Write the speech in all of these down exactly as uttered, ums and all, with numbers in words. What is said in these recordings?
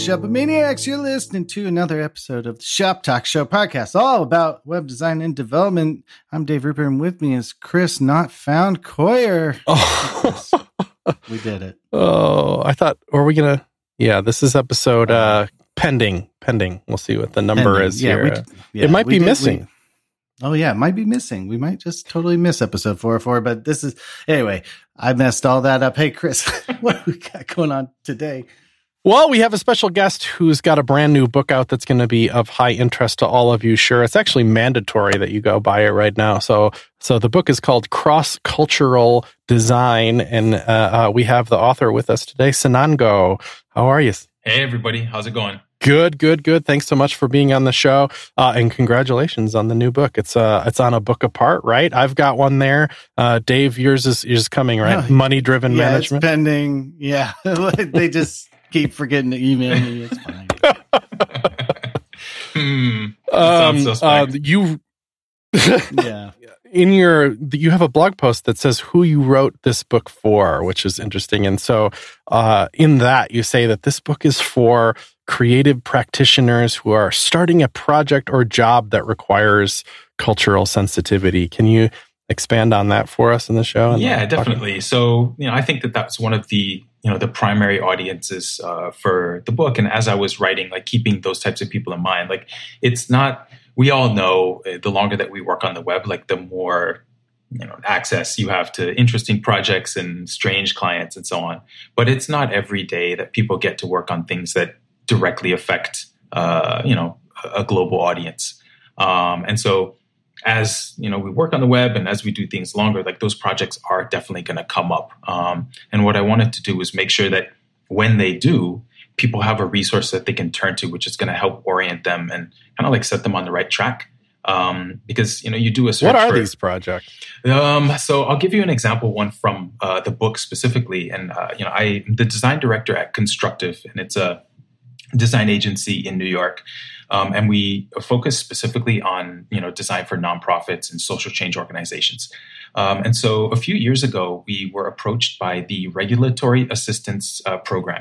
Shopomaniacs. You're listening to another episode of the Shop Talk Show podcast, all about web design and development. I'm Dave Rupert, and with me is Chris Not Found Coyer. Oh, we did it. Oh, I thought, were we going to? Yeah, this is episode uh, pending. Pending. We'll see what the number Pending. is yeah, here. We, Uh, yeah, it might we be did, missing. We, oh, yeah, it might be missing. We might just totally miss episode four oh four, but this is, anyway, I messed all that up. Hey, Chris, what do we got going on today? Well, we have a special guest who's got a brand new book out that's going to be of high interest to all of you. Sure, it's actually mandatory that you go buy it right now. So, so the book is called Cross-Cultural Design, and uh, uh, we have the author with us today, Sanango. How are you? Hey, everybody. How's it going? Good, good, good. Thanks so much for being on the show, uh, and congratulations on the new book. It's uh, it's on a book apart, right? I've got one there. Uh, Dave, yours is is coming, right? Oh, Money driven yeah, management. It's pending. Yeah, they just keep forgetting to email me. It's fine. hmm. Um, Sounds uh, suspect. you, Yeah. in your, you have a blog post that says who you wrote this book for, which is interesting. And so, uh, in that, you say that this book is for creative practitioners who are starting a project or job that requires cultural sensitivity. Can you expand on that for us in the show? And Yeah, the- definitely. So, you know, I think that that's one of the, you know, the primary audiences uh, for the book. And as I was writing, like keeping those types of people in mind, like it's not, we all know uh, the longer that we work on the web, like the more, you know, access you have to interesting projects and strange clients and so on. But it's not every day that people get to work on things that directly affect, uh, you know, a global audience. Um, and so, as you know, we work on the web and as we do things longer, like those projects are definitely going to come up. Um, and what I wanted to do was make sure that when they do, people have a resource that they can turn to, which is going to help orient them and kind of like set them on the right track. Um, because, you know, you do a search What are for, these projects? Um, so I'll give you an example, one from uh, the book specifically. And, uh, you know, I, the design director at Constructive, and it's a design agency in New York. Um, and we focus specifically on, you know, design for nonprofits and social change organizations. Um, and so a few years ago, we were approached by the Regulatory Assistance uh, Program.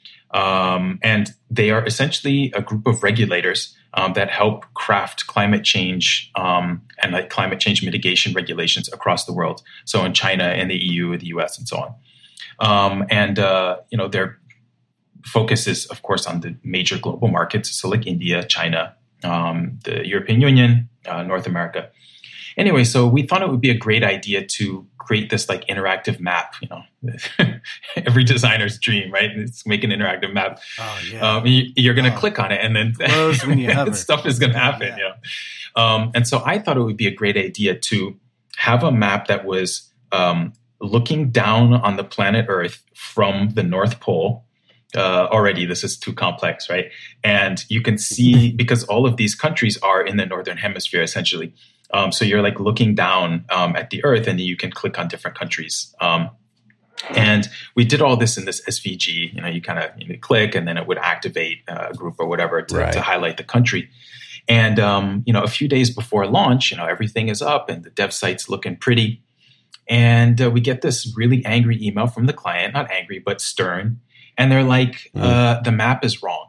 Um, and they are essentially a group of regulators um, that help craft climate change um, and like climate change mitigation regulations across the world. So in China and the E U, the U S, and so on. Um, and, uh, you know, they're focus is, of course, on the major global markets, so like India, China, um, the European Union, uh, North America. Anyway, so we thought it would be a great idea to create this like interactive map. You know, every designer's dream, right? It's make an interactive map. Oh, yeah. Um, you, you're going to Oh. click on it, and then Close when you hover. stuff is going to happen. Yeah. Yeah. Um, and so I thought it would be a great idea to have a map that was um, looking down on the planet Earth from the North Pole. Uh, already, this is too complex, right? And you can see, because all of these countries are in the Northern Hemisphere, essentially. Um, so you're like looking down um, at the Earth, and then you can click on different countries. Um, and we did all this in this S V G. You know, you kind of you know, click, and then it would activate a group or whatever to, Right. to highlight the country. And, um, you know, a few days before launch, you know, everything is up, and the dev site's looking pretty. And uh, we get this really angry email from the client, not angry, but stern. And they're like, Mm. uh, the map is wrong.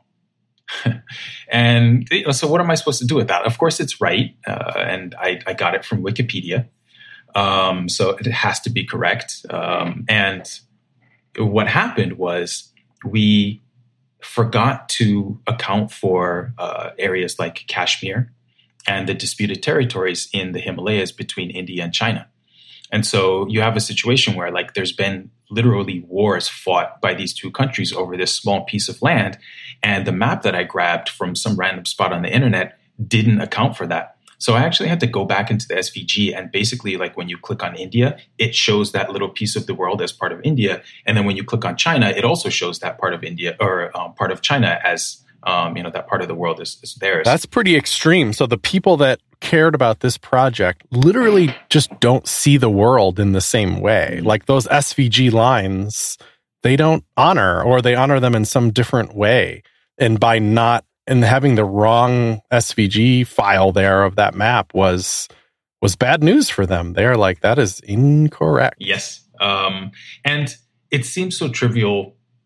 And you know, so what am I supposed to do with that? Of course, it's right. Uh, and I, I got it from Wikipedia. Um, so it has to be correct. Um, and what happened was we forgot to account for uh, areas like Kashmir and the disputed territories in the Himalayas between India and China. And so you have a situation where like there's been literally wars fought by these two countries over this small piece of land. And the map that I grabbed from some random spot on the internet didn't account for that. So I actually had to go back into the S V G, and basically like when you click on India, it shows that little piece of the world as part of India. And then when you click on China, it also shows that part of India or um, part of China as, um, you know, that part of the world is, is theirs. That's pretty extreme. So the people that cared about this project literally just don't see the world in the same way. Like those S V G lines, they don't honor, or they honor them in some different way. And by not, and having the wrong S V G file there of that map was was bad news for them. They're like, that is incorrect. Yes. Um, and it seems so trivial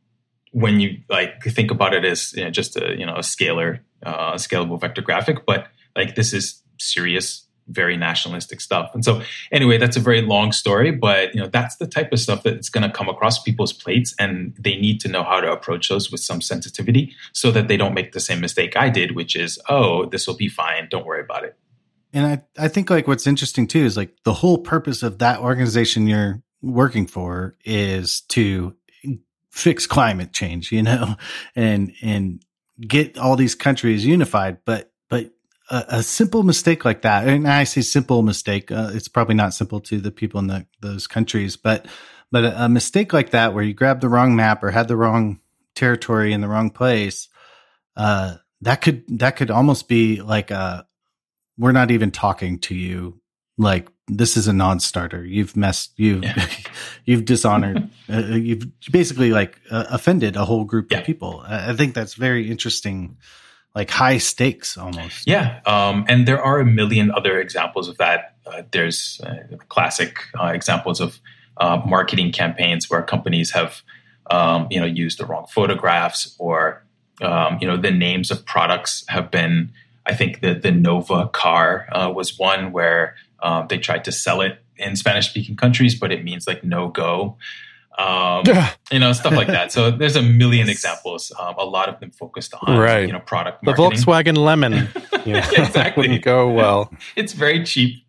when you like think about it as you know, just a you know a scalar, uh, scalable vector graphic, but like this is serious, very nationalistic stuff. And so anyway, that's a very long story, but you know that's the type of stuff that's going to come across people's plates, and they need to know how to approach those with some sensitivity so that they don't make the same mistake I did, which is, oh, this will be fine, don't worry about it. And I, I think like what's interesting too is like the whole purpose of that organization you're working for is to fix climate change, you know, and and get all these countries unified. But but a, a simple mistake like that, and I say simple mistake, uh, it's probably not simple to the people in the, those countries, but but a, a mistake like that where you grab the wrong map or had the wrong territory in the wrong place, uh, that could that could almost be like a we're not even talking to you. Like this is a non-starter. You've messed. You've yeah. you've dishonored. uh, you've basically like uh, offended a whole group yeah. of people. I, I think that's very interesting. Like high stakes almost. Yeah, um, and there are a million other examples of that. Uh, there's uh, classic uh, examples of uh, marketing campaigns where companies have um, you know used the wrong photographs, or um, you know the names of products have been. I think the the Nova car uh, was one where um, they tried to sell it in Spanish-speaking countries, but it means like no go, um, you know, stuff like that. So there's a million examples. Um, a lot of them focused on right. you know product marketing. The Volkswagen Lemon, you know, yeah, exactly, wouldn't go well. It's very cheap.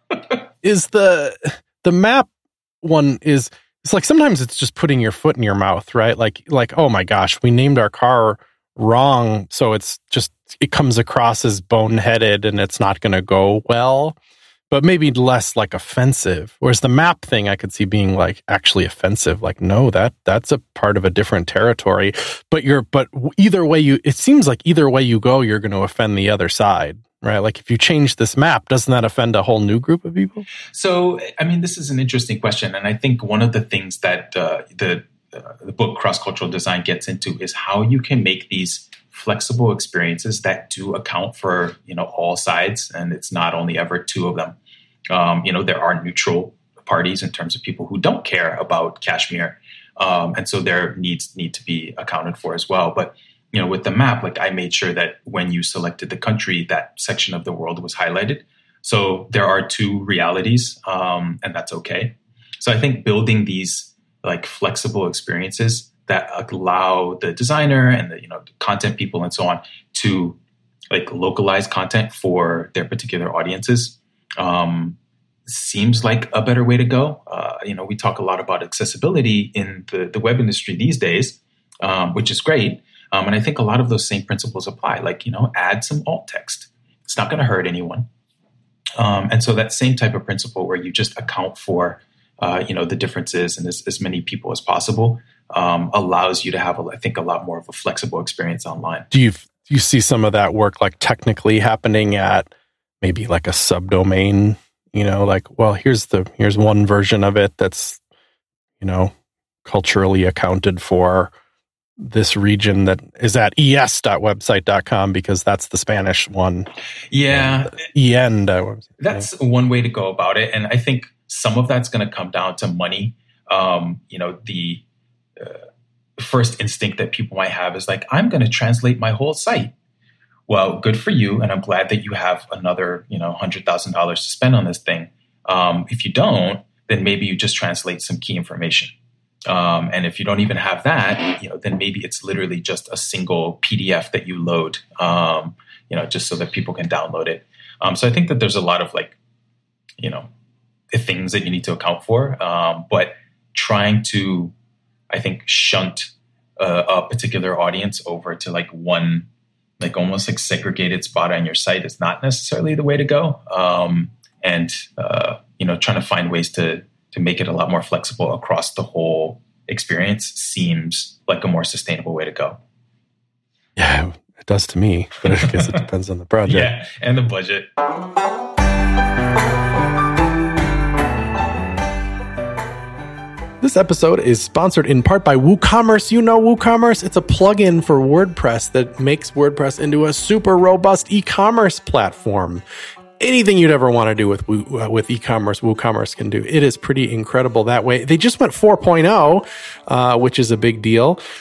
Is the the map one is it's like sometimes it's just putting your foot in your mouth, right? Like like oh my gosh, we named our car wrong, so it's just it comes across as boneheaded and it's not going to go well, but maybe less like offensive. Whereas the map thing I could see being like actually offensive, like no, that that's a part of a different territory, but you're but either way you it seems like either way you go you're going to offend the other side, right? Like if you change this map, doesn't that offend a whole new group of people? So I mean, this is an interesting question, and I think one of the things that uh, the uh, the book Cross-Cultural Design gets into is how you can make these flexible experiences that do account for, you know, all sides. And it's not only ever two of them. Um, you know, there are neutral parties in terms of people who don't care about Kashmir. Um, and so their needs need to be accounted for as well. But, you know, with the map, like I made sure that when you selected the country, that section of the world was highlighted. So there are two realities, um, and that's okay. So I think building these like flexible experiences that allow the designer and the you know content people and so on to like localize content for their particular audiences um, seems like a better way to go. Uh, you know, we talk a lot about accessibility in the, the web industry these days, um, which is great. Um, and I think a lot of those same principles apply. Like, you know, add some alt text. It's not going to hurt anyone. Um, and so that same type of principle where you just account for uh, you know the differences and as, as many people as possible. Um, allows you to have, I think, a lot more of a flexible experience online. Do you do you see some of that work like technically happening at maybe like a subdomain? You know, like, well, here's the here's one version of it that's, you know, culturally accounted for this region that is at e s dot website dot com because that's the Spanish one. Yeah, E N. That's yeah. one way to go about it, and I think some of that's going to come down to money. Um, you know, the Uh, first instinct that people might have is like, I'm going to translate my whole site. Well, good for you. And I'm glad that you have another, you know, one hundred thousand dollars to spend on this thing. Um, if you don't, then maybe you just translate some key information. Um, and if you don't even have that, you know, then maybe it's literally just a single P D F that you load, um, you know, just so that people can download it. Um, so I think that there's a lot of like, you know, things that you need to account for. Um, but trying to, I think, shunt uh, a particular audience over to like one, like almost like segregated spot on your site is not necessarily the way to go. Um, and, uh, you know, trying to find ways to to make it a lot more flexible across the whole experience seems like a more sustainable way to go. Yeah, it does to me, but I guess it depends on the project. Yeah, and the budget. This episode is sponsored in part by WooCommerce. You know WooCommerce? It's a plugin for WordPress that makes WordPress into a super robust e-commerce platform. Anything you'd ever want to do with uh, with e-commerce, WooCommerce can do. It is pretty incredible that way. They just went four point oh, uh, which is a big deal.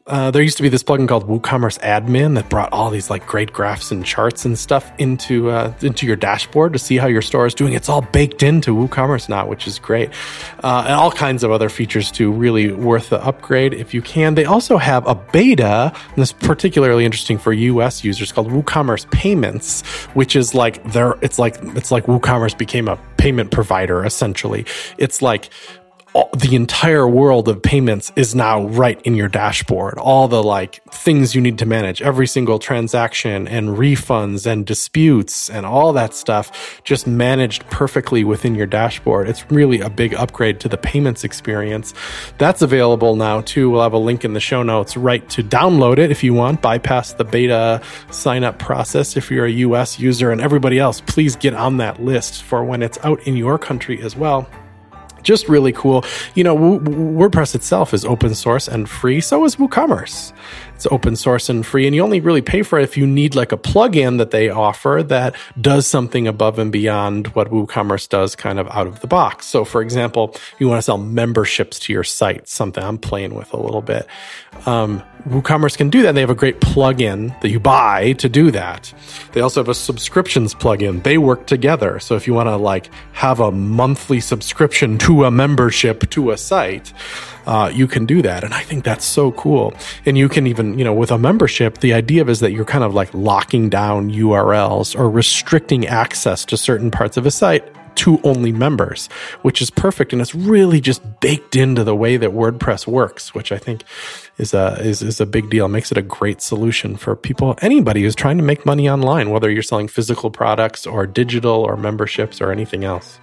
Uh, there used to be this plugin called WooCommerce Admin that brought all these like great graphs and charts and stuff into uh, into your dashboard to see how your store is doing. It's all baked into WooCommerce now, which is great. Uh, and all kinds of other features too, really worth the upgrade if you can. They also have a beta, and this is particularly interesting for U S users, called WooCommerce Payments, which is like their, it's like, it's like WooCommerce became a payment provider, essentially. It's like, the entire world of payments is now right in your dashboard. All the like things you need to manage, every single transaction and refunds and disputes and all that stuff just managed perfectly within your dashboard. It's really a big upgrade to the payments experience. That's available now too. We'll have a link in the show notes right to download it if you want. Bypass the beta sign up process if you're a U S user, and everybody else, please get on that list for when it's out in your country as well. Just really cool. You know, WordPress itself is open source and free. So is WooCommerce. It's open source and free, and you only really pay for it if you need like a plugin that they offer that does something above and beyond what WooCommerce does kind of out of the box. So for example, you want to sell memberships to your site, something I'm playing with a little bit. Um, WooCommerce can do that. They have a great plugin that you buy to do that. They also have a subscriptions plugin. They work together. So if you want to like have a monthly subscription to a membership to a site, Uh, you can do that. And I think that's so cool. And you can even, you know, with a membership, the idea is that you're kind of like locking down U R Ls or restricting access to certain parts of a site to only members, which is perfect. And it's really just baked into the way that WordPress works, which I think is a, is, is a big deal. It makes it a great solution for people, anybody who's trying to make money online, whether you're selling physical products or digital or memberships or anything else.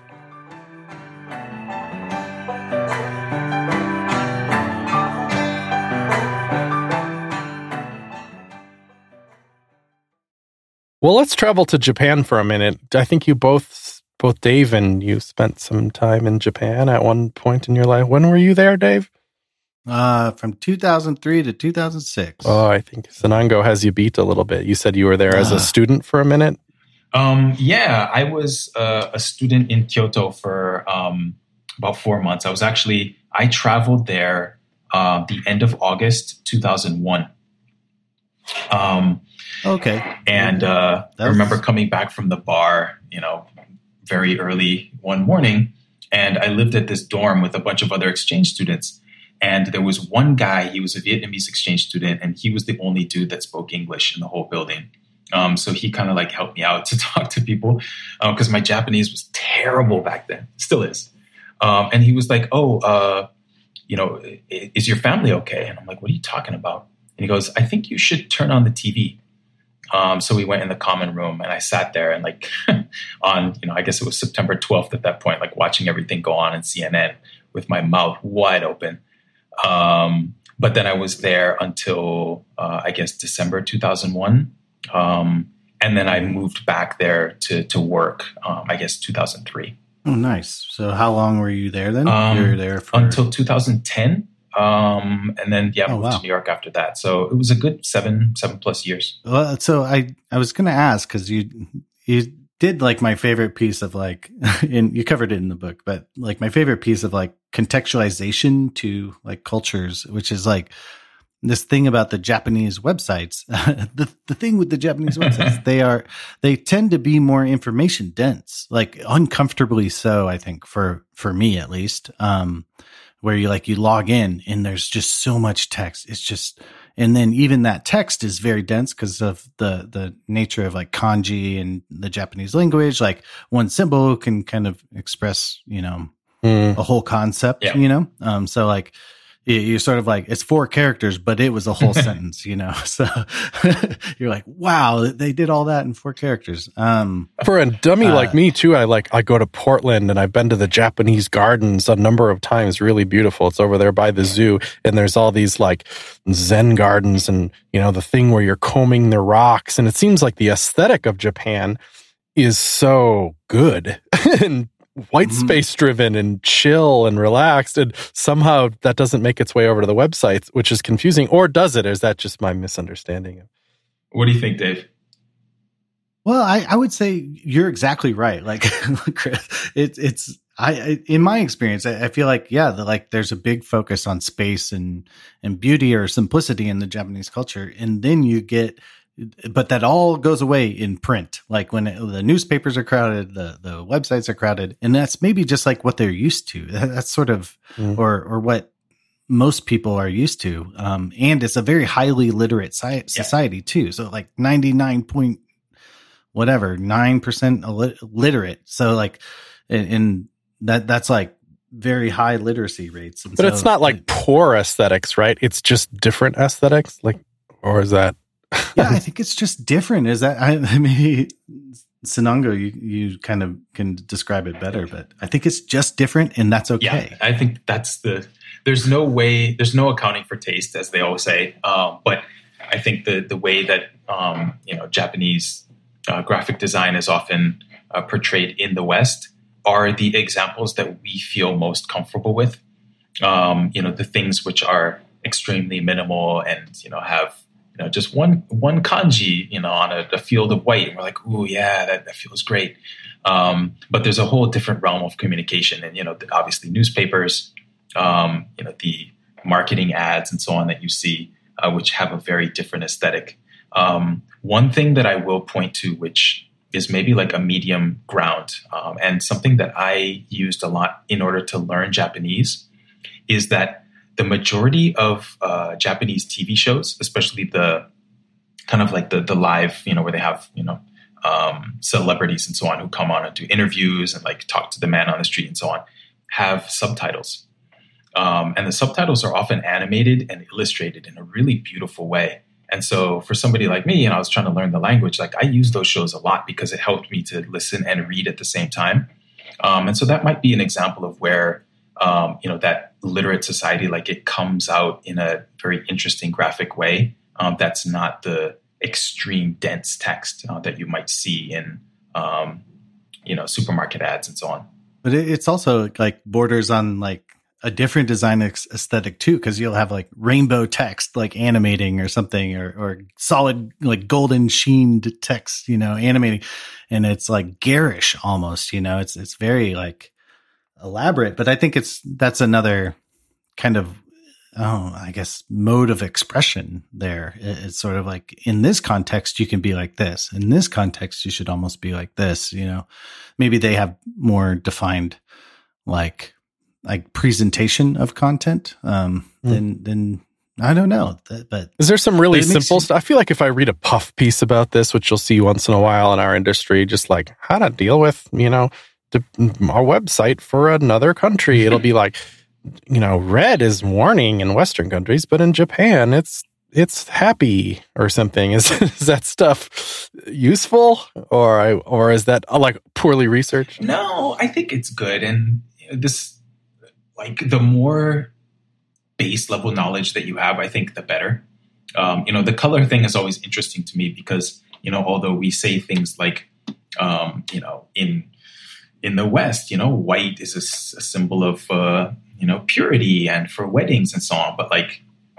Well, let's travel to Japan for a minute. I think you both, both Dave and you spent some time in Japan at one point in your life. When were you there, Dave? Uh, from two thousand three to two thousand six. Oh, I think Sanango has you beat a little bit. You said you were there uh, as a student for a minute. Um, yeah, I was uh, a student in Kyoto for um, about four months. I was actually, I traveled there uh, the end of August two thousand one. Um, okay. And uh, I remember coming back from the bar, you know, very early one morning, and I lived at this dorm with a bunch of other exchange students. And there was one guy, he was a Vietnamese exchange student, and he was the only dude that spoke English in the whole building. Um, so he kind of like helped me out to talk to people because uh, my Japanese was terrible back then, still is. Um, and he was like, oh, uh, you know, is your family okay? And I'm like, what are you talking about? And he goes, I think you should turn on the T V. Um, so we went in the common room and I sat there and like on, you know, I guess it was September twelfth at that point, like watching everything go on in C N N with my mouth wide open. Um, but then I was there until, uh, I guess, December two thousand one. Um, and then I moved back there to, to work, um, I guess, two thousand three. Oh, nice. So how long were you there then? Um, you were there for... Until two thousand ten. Um, and then, yeah, oh, moved wow. to New York after that. So it was a good seven, seven plus years. Well, so I, I was going to ask, cause you, you did like my favorite piece of like, in, you covered it in the book, but like my favorite piece of like contextualization to like cultures, which is like this thing about the Japanese websites. the, the thing with the Japanese websites, they are, they tend to be more information dense, like uncomfortably so, I think for, for me at least. Um, where you like, you log in and there's just so much text. It's just, and then even that text is very dense because of the, the nature of like kanji and the Japanese language. Like one symbol can kind of express, you know, mm. a whole concept, yeah. you know? Um, so like, you're sort of like, it's four characters, but it was a whole sentence, you know? So you're like, wow, they did all that in four characters. Um, For a dummy uh, like me too, I like, I go to Portland and I've been to the Japanese gardens a number of times. Really beautiful. It's over there by the zoo. And there's all these like Zen gardens and, you know, the thing where you're combing the rocks. And it seems like the aesthetic of Japan is so good and white mm-hmm. space driven and chill and relaxed, and somehow that doesn't make its way over to the websites, which is confusing. Or does it? Or is that just my misunderstanding? What do you think, Dave? Well, I, I would say you're exactly right. Like, Chris, it, it's I, I in my experience, I, I feel like yeah, the, like there's a big focus on space and and beauty or simplicity in the Japanese culture, and then you get, but that all goes away in print. Like when it, the newspapers are crowded, the the websites are crowded, and that's maybe just like what they're used to. That's sort of mm. or or what most people are used to, um, and it's a very highly literate si- society yeah. too. So like ninety nine point whatever nine percent literate. So like in, in that that's like very high literacy rates. And but so, it's not like poor aesthetics, right? It's just different aesthetics, like, or is that? Yeah, I think it's just different. Is that I, I mean, Sanongo, you you kind of can describe it better, but I think it's just different, and that's okay. Yeah, I think that's the. There's no way. There's no accounting for taste, as they always say. Um, but I think the the way that um, you know Japanese uh, graphic design is often uh, portrayed in the West are the examples that we feel most comfortable with. Um, you know, the things which are extremely minimal and, you know, have, you know, just one, one kanji, you know, on a, a field of white. And we're like, ooh, yeah, that, that feels great. Um, but there's a whole different realm of communication and, you know, obviously newspapers, um, you know, the marketing ads and so on that you see, uh, which have a very different aesthetic. Um, one thing that I will point to, which is maybe like a medium ground, um, and something that I used a lot in order to learn Japanese, is that the majority of uh, Japanese T V shows, especially the kind of like the the live, you know, where they have, you know, um, celebrities and so on who come on and do interviews and like talk to the man on the street and so on, have subtitles. Um, and the subtitles are often animated and illustrated in a really beautiful way. And so for somebody like me, and I was trying to learn the language, like I use those shows a lot because it helped me to listen and read at the same time. Um, and so that might be an example of where, um, you know, that literate society, like it comes out in a very interesting graphic way. Um, that's not the extreme dense text uh, that you might see in, um, you know, supermarket ads and so on. But it's also like borders on like a different design aesthetic too, because you'll have like rainbow text, like animating or something, or or solid like golden sheened text, you know, animating, and it's like garish almost, you know, it's it's very like elaborate. But I think it's that's another kind of oh, I guess mode of expression there. It's sort of like in this context you can be like this, in this context you should almost be like this, you know. Maybe they have more defined like. like presentation of content, um, mm. then, then I don't know. But is there some really simple stuff? I feel like if I read a puff piece about this, which you'll see once in a while in our industry, just like how to deal with, you know, the, our website for another country, it'll be like, you know, red is warning in Western countries, but in Japan, it's, it's happy or something. Is, is that stuff useful or, I, or is that like poorly researched? No, I think it's good. And this, like the more base level knowledge that you have, I think the better. Um, you know, the color thing is always interesting to me because, you know, although we say things like, um, you know, in in the West, you know, white is a, a symbol of, uh, you know, purity and for weddings and so on. But like,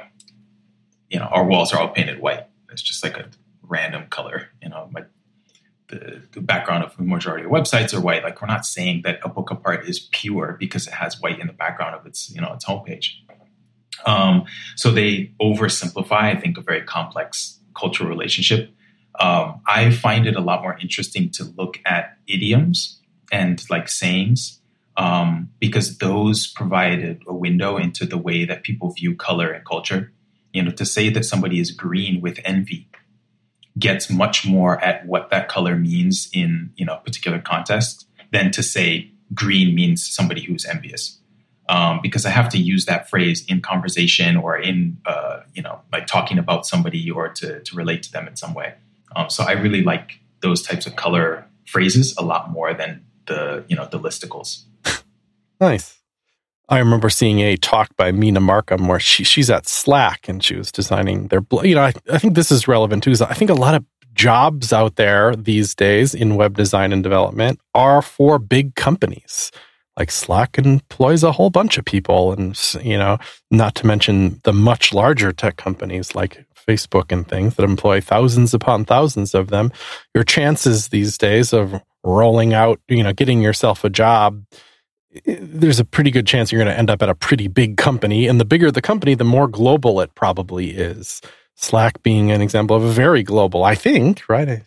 you know, our walls are all painted white. It's just like a random color, you know, like the, the background of the majority of websites are white. Like we're not saying that a book of art is pure because it has white in the background of its, you know, its homepage. Um, so they oversimplify, I think, a very complex cultural relationship. Um, I find it a lot more interesting to look at idioms and like sayings, um, because those provided a window into the way that people view color and culture. You know, to say that somebody is green with envy gets much more at what that color means in, you know, particular context than to say green means somebody who's envious. Um, because I have to use that phrase in conversation or in, uh, you know, like talking about somebody or to, to relate to them in some way. Um, so I really like those types of color phrases a lot more than the, you know, the listicles. Nice. I remember seeing a talk by Mina Markham where she she's at Slack and she was designing their, you know, I, I think this is relevant too. I think a lot of jobs out there these days in web design and development are for big companies. Like Slack employs a whole bunch of people and, you know, not to mention the much larger tech companies like Facebook and things that employ thousands upon thousands of them. Your chances these days of rolling out, you know, getting yourself a job there's a pretty good chance you're going to end up at a pretty big company. And the bigger the company, the more global it probably is. Slack being an example of a very global, I think, right?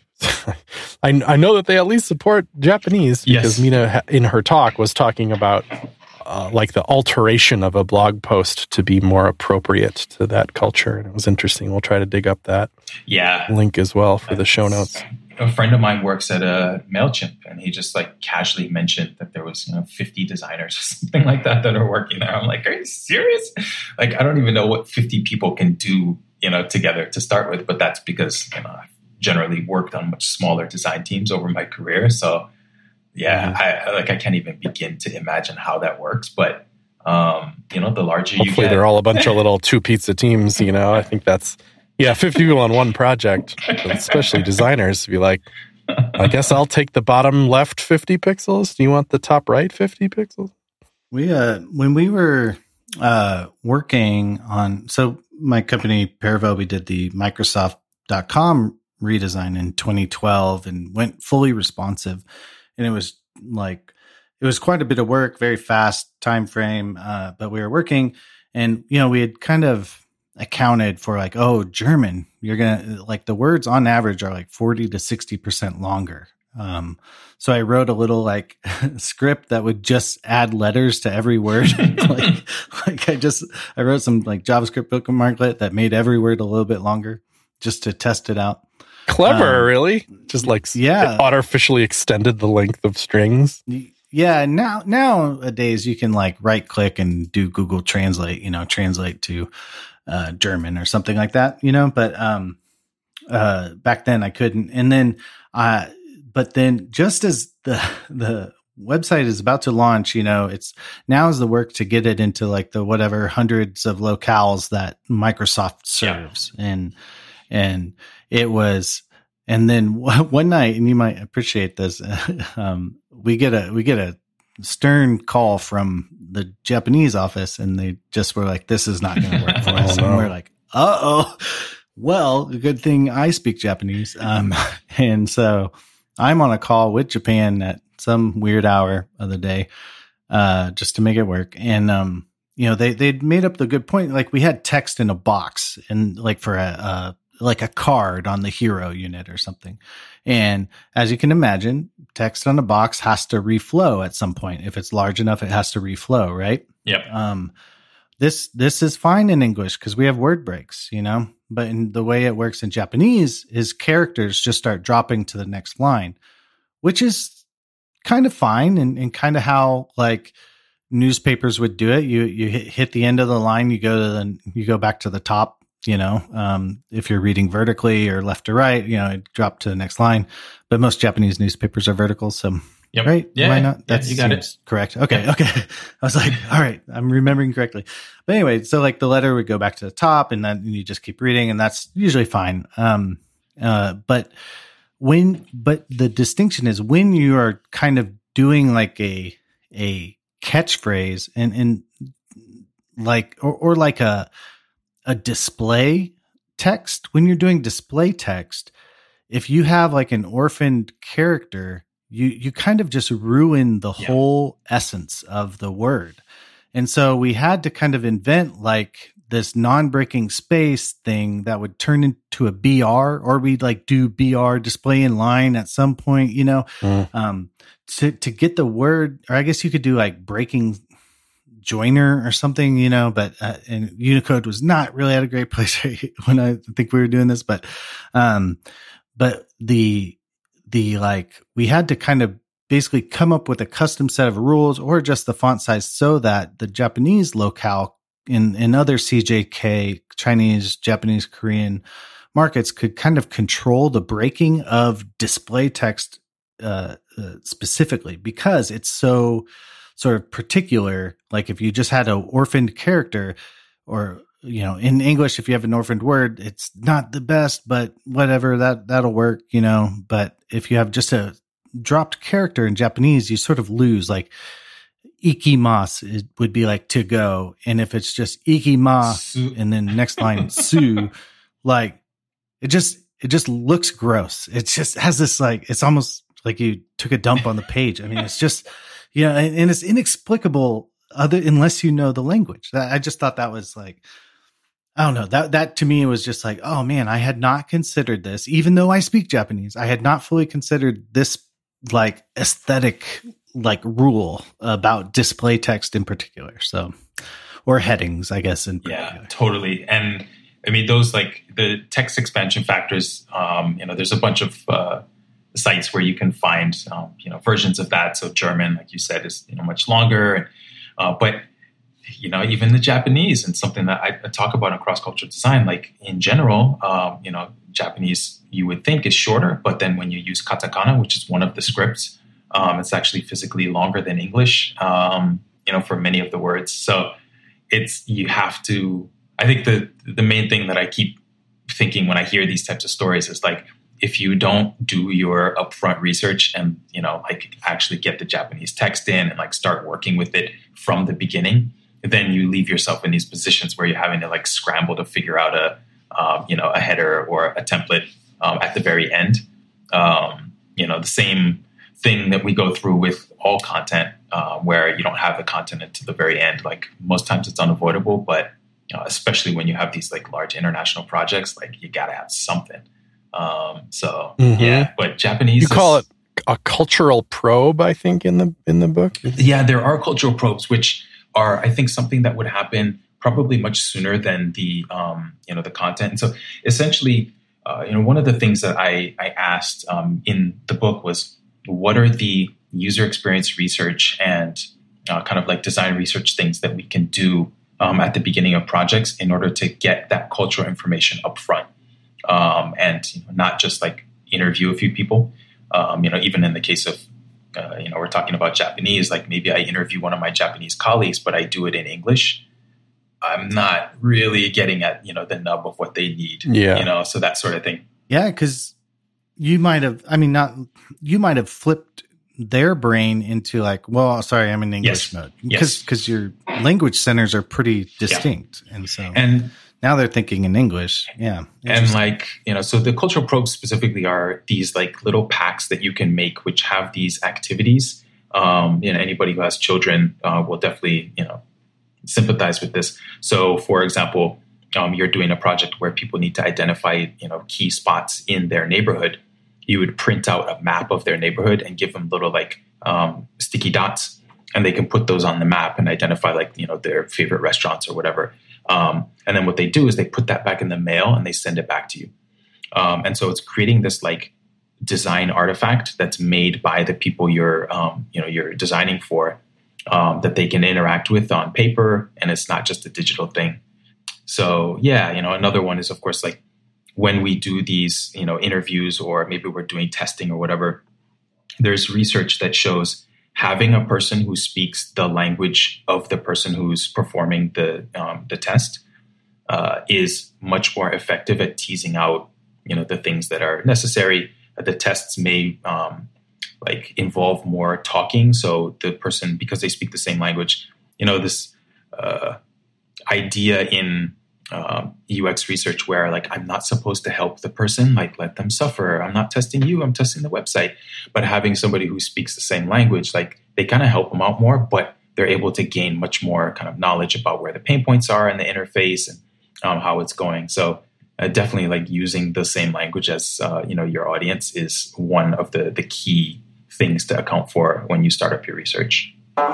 I, I know that they at least support Japanese because yes. Mina in her talk was talking about uh, like the alteration of a blog post to be more appropriate to that culture. And it was interesting. We'll try to dig up that yeah. link as well for the show notes. A friend of mine works at a MailChimp, and he just like casually mentioned that there was, you know, fifty designers or something like that that are working there. I'm like, are you serious? Like, I don't even know what fifty people can do, you know, together to start with. But that's because, you know, I've generally worked on much smaller design teams over my career. So yeah, I like I can't even begin to imagine how that works. But um, you know, the larger Hopefully you get, they're all a bunch of little two pizza teams. You know, I think that's. Yeah, fifty people on one project, especially designers, to be like, I guess I'll take the bottom left fifty pixels. Do you want the top right fifty pixels? We uh, when we were uh, working on, so my company Paravel, we did the Microsoft dot com redesign in twenty twelve and went fully responsive, and it was like it was quite a bit of work, very fast time frame, uh, but we were working, and you know we had kind of accounted for like, oh, German, you're gonna like the words on average are like forty to sixty percent longer. Um, so I wrote a little like script that would just add letters to every word. like, like I just, I wrote some like JavaScript bookmarklet that made every word a little bit longer just to test it out. Clever, um, really? Just like, yeah, it artificially extended the length of strings. Yeah. Now, nowadays you can like right click and do Google Translate, you know, translate to Uh, German or something like that, you know, but, um, uh, back then I couldn't. And then, uh, but then just as the, the website is about to launch, you know, it's now is the work to get it into like the whatever hundreds of locales that Microsoft serves. Yeah. And, and it was, and then one night, and you might appreciate this, um, we get a, we get a, stern call from the Japanese office, and they just were like, this is not going to work for us. oh, no. And we're like, uh-oh, well, good thing I speak Japanese. Um, and so I'm on a call with Japan at some weird hour of the day, uh, just to make it work. And, um, you know, they, they'd made up the good point. Like we had text in a box and like for a, a like a card on the hero unit or something. And as you can imagine, text on a box has to reflow at some point. If it's large enough, it has to reflow, right? Yep. Um, this, this is fine in English because we have word breaks, you know, but in the way it works in Japanese is characters just start dropping to the next line, which is kind of fine and, and kind of how like newspapers would do it. You, you hit, hit the end of the line, you go to the, you go back to the top. You know, um, if you're reading vertically or left to right, you know, it drop to the next line. But most Japanese newspapers are vertical, so yep. right? Yeah, Why not? That yeah, you got seems it correct. Okay, yeah. okay. I was like, all right, I'm remembering correctly. But anyway, so like the letter would go back to the top, and then you just keep reading, and that's usually fine. Um, uh, but when, but the distinction is when you are kind of doing like a a catchphrase, and and like or or like a a display text, when you're doing display text, if you have like an orphaned character, you, you kind of just ruin the yeah. whole essence of the word. And so we had to kind of invent like this non-breaking space thing that would turn into a B R, or we'd like do B R display in line at some point, you know, mm. um, to, to get the word, or I guess you could do like breaking joiner or something, you know, but, uh, and Unicode was not really at a great place when I think we were doing this, but, um, but the, the, like, we had to kind of basically come up with a custom set of rules or just the font size so that the Japanese locale in, in other C J K, Chinese, Japanese, Korean markets could kind of control the breaking of display text, uh, uh specifically because it's so, sort of particular. Like if you just had an orphaned character, or, you know, in English, if you have an orphaned word, it's not the best, but whatever, that, that'll work, you know. But if you have just a dropped character in Japanese, you sort of lose, like ikimasu, it would be like to go. And if it's just ikimasu and then next line su, like it just, it just looks gross. It just has this like, it's almost like you took a dump on the page. I mean, it's just, you know, and, and it's inexplicable other unless you know the language. I just thought that was like, I don't know, that, that to me was just like, oh man, I had not considered this, even though I speak Japanese. I had not fully considered this like aesthetic, like rule about display text in particular. So, or headings, I guess. In particular. Yeah, totally. And I mean, those like the text expansion factors, um, you know, there's a bunch of uh, sites where you can find, um, you know, versions of that. So German, like you said, is, you know, much longer. And, uh, but, you know, even the Japanese, and something that I talk about in cross-cultural design, like in general, um, you know, Japanese you would think is shorter, but then when you use katakana, which is one of the scripts, um, it's actually physically longer than English, um, you know, for many of the words. So it's, you have to, I think the the main thing that I keep thinking when I hear these types of stories is like, if you don't do your upfront research and, you know, like actually get the Japanese text in and like start working with it from the beginning, then you leave yourself in these positions where you're having to like scramble to figure out a, um, you know, a header or a template um, at the very end. Um, you know, the same thing that we go through with all content, uh, where you don't have the content until the very end. Like most times it's unavoidable, but you know, especially when you have these like large international projects, like you got to have something. Um, so mm-hmm. yeah, but Japanese, you call is, it a cultural probe, I think in the, in the book. Yeah, there are cultural probes, which are, I think, something that would happen probably much sooner than the, um, you know, the content. And so essentially, uh, you know, one of the things that I, I asked um, in the book was, what are the user experience research and uh, kind of like design research things that we can do um, at the beginning of projects in order to get that cultural information up front, um, and you know, not just like interview a few people. Um, you know, even in the case of, uh, you know, we're talking about Japanese, like maybe I interview one of my Japanese colleagues, but I do it in English. I'm not really getting at, you know, the nub of what they need, yeah. you know, so that sort of thing. Yeah, because you might have, I mean, not, you might have flipped their brain into like, well, sorry, I'm in English yes. mode. Yes. Because your language centers are pretty distinct. Yeah. And so and now they're thinking in English. Yeah. And like, you know, so the cultural probes specifically are these like little packs that you can make, which have these activities. Um, you know, anybody who has children uh, will definitely, you know, sympathize with this. So for example, um, you're doing a project where people need to identify, you know, key spots in their neighborhood. You would print out a map of their neighborhood and give them little like um, sticky dots, and they can put those on the map and identify like, you know, their favorite restaurants or whatever. Um, and then what they do is they put that back in the mail and they send it back to you. Um, and so it's creating this like design artifact that's made by the people you're, um, you know, you're designing for, um, that they can interact with on paper. And it's not just a digital thing. So yeah, you know, another one is of course, like when we do these, you know, interviews, or maybe we're doing testing or whatever, there's research that shows having a person who speaks the language of the person who's performing the um, the test uh, is much more effective at teasing out, you know, the things that are necessary. The tests may um, like involve more talking. So the person, because they speak the same language, you know, this uh, idea in um, U X research where like, I'm not supposed to help the person, like let them suffer. I'm not testing you, I'm testing the website. But having somebody who speaks the same language, like they kind of help them out more, but they're able to gain much more kind of knowledge about where the pain points are in the interface and um, how it's going. So uh, definitely like using the same language as, uh, you know, your audience is one of the, the key things to account for when you start up your research.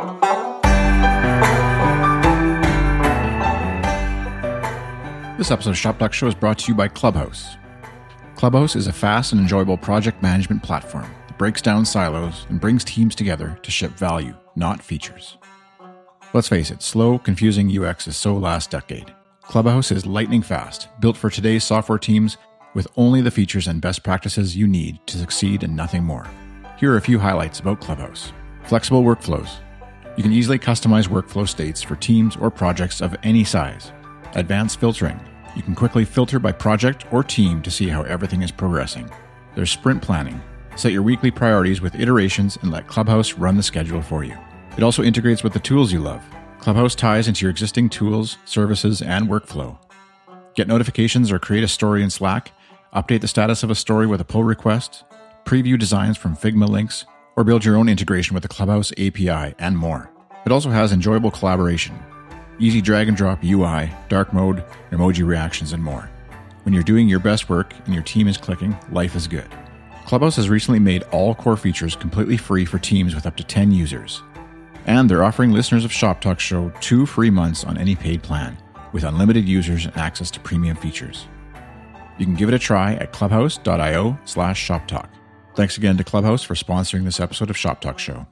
This episode of Shop Talk Show is brought to you by Clubhouse. Clubhouse is a fast and enjoyable project management platform that breaks down silos and brings teams together to ship value, not features. Let's face it, slow, confusing U X is so last decade. Clubhouse is lightning fast, built for today's software teams with only the features and best practices you need to succeed and nothing more. Here are a few highlights about Clubhouse. Flexible workflows. You can easily customize workflow states for teams or projects of any size. Advanced filtering. You can quickly filter by project or team to see how everything is progressing. There's sprint planning. Set your weekly priorities with iterations and let Clubhouse run the schedule for you. It also integrates with the tools you love. Clubhouse ties into your existing tools, services, and workflow. Get notifications or create a story in Slack, update the status of a story with a pull request, preview designs from Figma links, or build your own integration with the Clubhouse A P I, and more. It also has enjoyable collaboration, easy drag and drop U I, dark mode, emoji reactions, and more. When you're doing your best work and your team is clicking, life is good. Clubhouse has recently made all core features completely free for teams with up to ten users. And they're offering listeners of Shop Talk Show two free months on any paid plan, with unlimited users and access to premium features. You can give it a try at clubhouse.io slash shoptalk. Thanks again to Clubhouse for sponsoring this episode of Shop Talk Show.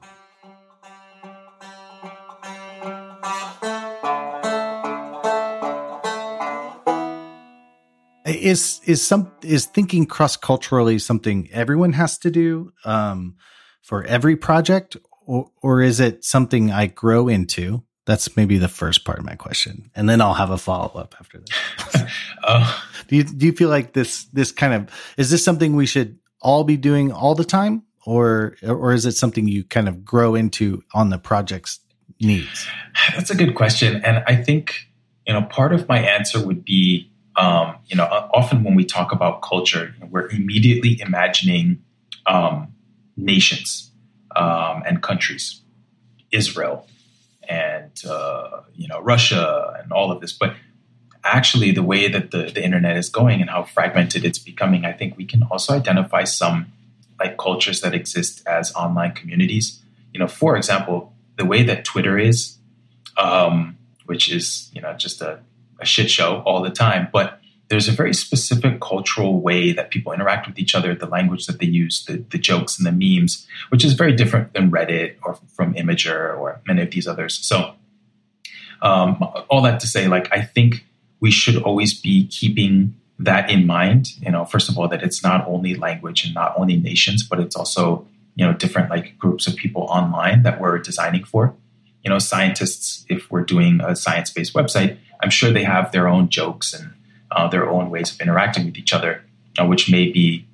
Is is some is thinking cross culturally something everyone has to do um, for every project, or or is it something I grow into? That's maybe the first part of my question, and then I'll have a follow up after that. uh, do you do you feel like this this kind of is this something we should all be doing all the time, or or is it something you kind of grow into on the project's needs? That's a good question, and I think you know part of my answer would be um, you know often when we talk about culture, we're immediately imagining um, nations um, and countries, Israel. And, uh, you know, Russia and all of this. But actually, the way that the, the internet is going and how fragmented it's becoming, I think we can also identify some like cultures that exist as online communities. You know, for example, the way that Twitter is, um, which is, you know, just a, a shit show all the time. But there's a very specific cultural way that people interact with each other, the language that they use, the, the jokes and the memes, which is very different than Reddit or from Imager or many of these others. So um, all that to say, like, I think we should always be keeping that in mind. You know, first of all, that it's not only language and not only nations, but it's also, you know, different like groups of people online that we're designing for. You know, scientists, if we're doing a science-based website, I'm sure they have their own jokes and Uh, their own ways of interacting with each other, uh, which may be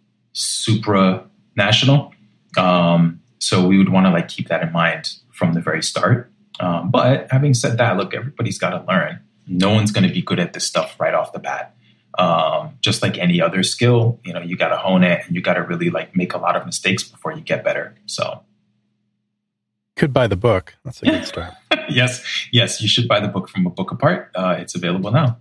supranational. Um, so we would want to like keep that in mind from the very start. Um, but having said that, look, everybody's got to learn. No one's going to be good at this stuff right off the bat. Um, just like any other skill, you know, you got to hone it and you got to really like make a lot of mistakes before you get better. So. Could buy the book. That's a good start. yes. Yes. You should buy the book From a Book Apart. Uh, it's available now.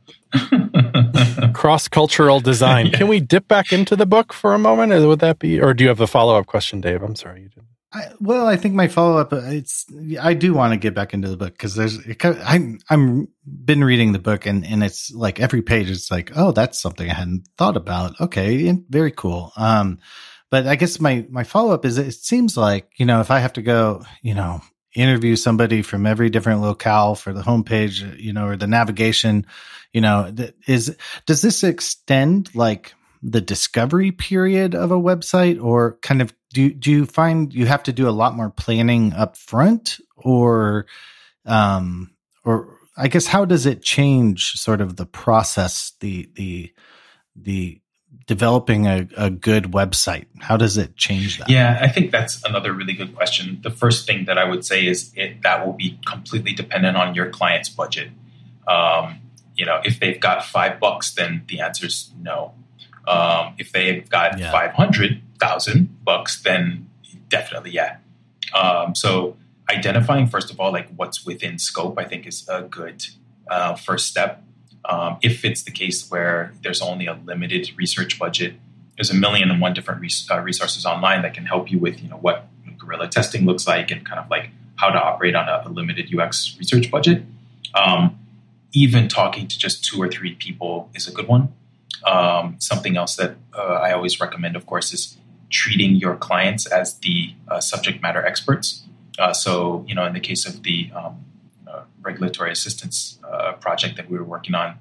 Cross-cultural design. Yeah. Can we dip back into the book for a moment? Would that be, or do you have a follow-up question, Dave? I'm sorry. You didn't. I, well, I think my follow-up, it's, I do want to get back into the book because there's, I'm, I'm been reading the book and, and it's like every page, it's like, oh, that's something I hadn't thought about. Okay. Very cool. Um, But I guess my, my follow-up is it seems like, you know, if I have to go, you know, interview somebody from every different locale for the homepage, you know, or the navigation, you know, is, does this extend like the discovery period of a website, or kind of do, do you find you have to do a lot more planning up front, or, um, or I guess how does it change sort of the process, the, the, the, developing a, a good website? How does it change that? Yeah, I think that's another really good question. The first thing that I would say is it, that will be completely dependent on your client's budget. Um, you know, if they've got five bucks, then the answer is no. Um, if they've got yeah. five hundred thousand bucks, then definitely yeah. Um, so identifying, first of all, like what's within scope, I think is a good uh, first step. Um, if it's the case where there's only a limited research budget, there's a million and one different res- uh, resources online that can help you with, you know, what guerrilla testing looks like and kind of like how to operate on a, a limited U X research budget. Um, even talking to just two or three people is a good one. Um, something else that uh, I always recommend, of course, is treating your clients as the uh, subject matter experts. Uh, so, you know, in the case of the um, Uh, regulatory assistance uh, project that we were working on,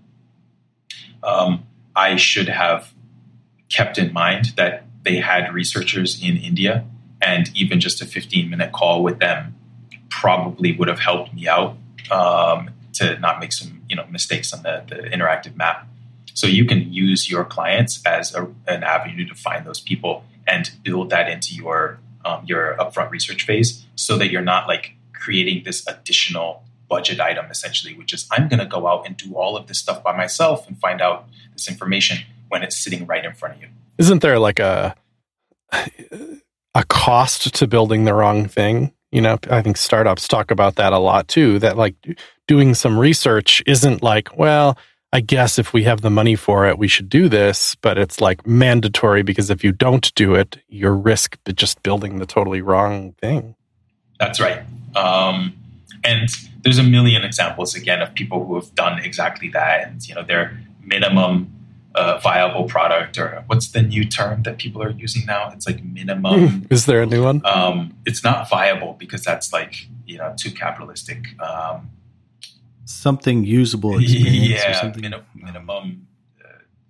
um, I should have kept in mind that they had researchers in India, and even just a fifteen minute call with them probably would have helped me out um, to not make some, you know, mistakes on the, the interactive map. So you can use your clients as a, an avenue to find those people and build that into your um, your upfront research phase, so that you're not like creating this additional budget item, essentially, which is I'm going to go out and do all of this stuff by myself and find out this information when it's sitting right in front of you. Isn't there like a, a cost to building the wrong thing. You know, I think startups talk about that a lot too, that like doing some research isn't like, well, I guess if we have the money for it, we should do this, but it's like mandatory because if you don't do it, you risk just building the totally wrong thing. That's right. Um, and there's a million examples, again, of people who have done exactly that. And, you know, their minimum uh, viable product, or what's the new term that people are using now? It's like minimum. Is there a new one? Um, it's not viable because that's like, you know, too capitalistic. Um, something usable experience yeah, or something. Minim, minimum uh,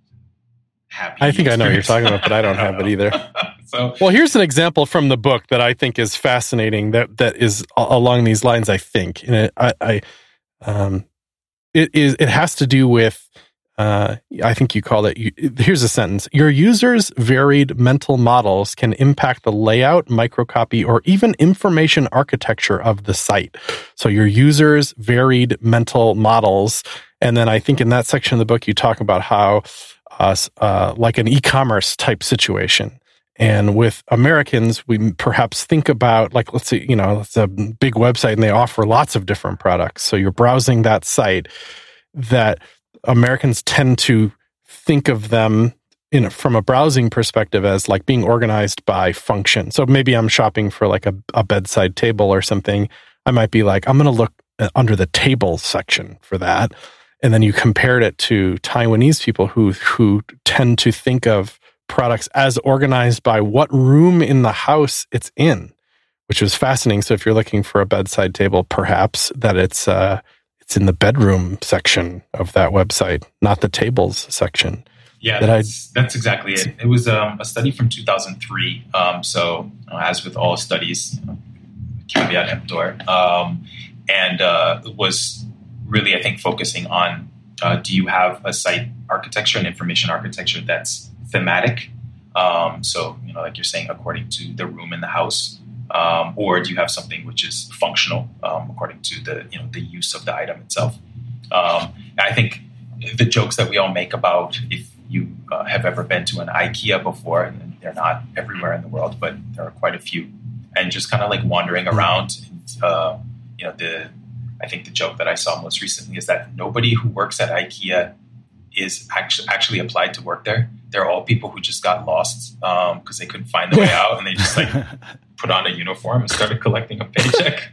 happy I think experience. I know what you're talking about, but I don't have it either. So, well, here's an example from the book that I think is fascinating. That that is along these lines. I think, and it, I, I, um, it is. It has to do with. Uh, I think you call it. You, here's a sentence: your users' varied mental models can impact the layout, microcopy, or even information architecture of the site. So your users' varied mental models, and then I think in that section of the book you talk about how, uh, uh, like an e-commerce type situation. And with Americans, we perhaps think about, like, let's say, you know, it's a big website and they offer lots of different products. So you're browsing that site, that Americans tend to think of them in from a browsing perspective as like being organized by function. So maybe I'm shopping for like a, a bedside table or something. I might be like, I'm going to look under the tables section for that. And then you compared it to Taiwanese people who who tend to think of products as organized by what room in the house it's in, which is fascinating. So if you're looking for a bedside table, perhaps that it's uh, it's in the bedroom section of that website, not the tables section. Yeah, that that's, that's exactly it. It was um, a study from two thousand three. Um, so uh, as with all studies, you know, caveat emptor, um, and uh, was really, I think, focusing on uh, do you have a site architecture and information architecture that's thematic, um, so you know, like you're saying, according to the room in the house, um, or do you have something which is functional, um, according to the you know the use of the item itself? Um, I think the jokes that we all make about if you uh, have ever been to an IKEA before, and they're not everywhere in the world, but there are quite a few, and just kind of like wandering around, and, uh, you know, the I think the joke that I saw most recently is that nobody who works at IKEA is actually actually applied to work there. They're all people who just got lost because um, they couldn't find the way out, and they just like put on a uniform and started collecting a paycheck.